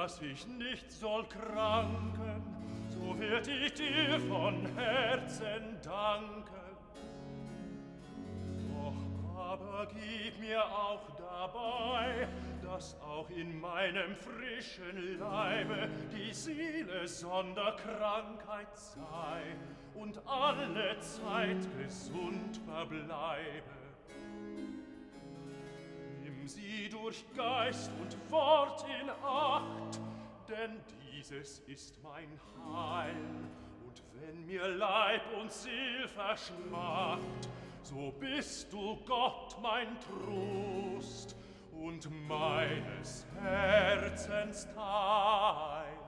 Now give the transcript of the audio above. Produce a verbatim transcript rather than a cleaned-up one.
dass ich nicht soll kranken, so werd ich dir von Herzen danken. Doch aber gib mir auch dabei, dass auch in meinem frischen Leibe die Seele sonder Krankheit sei und alle Zeit gesund verbleibe. Nimm sie durch Geist und Wort in Acht, denn dieses ist mein Heil. Und wenn mir Leib und Seel verschmacht, so bist du, Gott, mein Trost und meines Herzens Teil.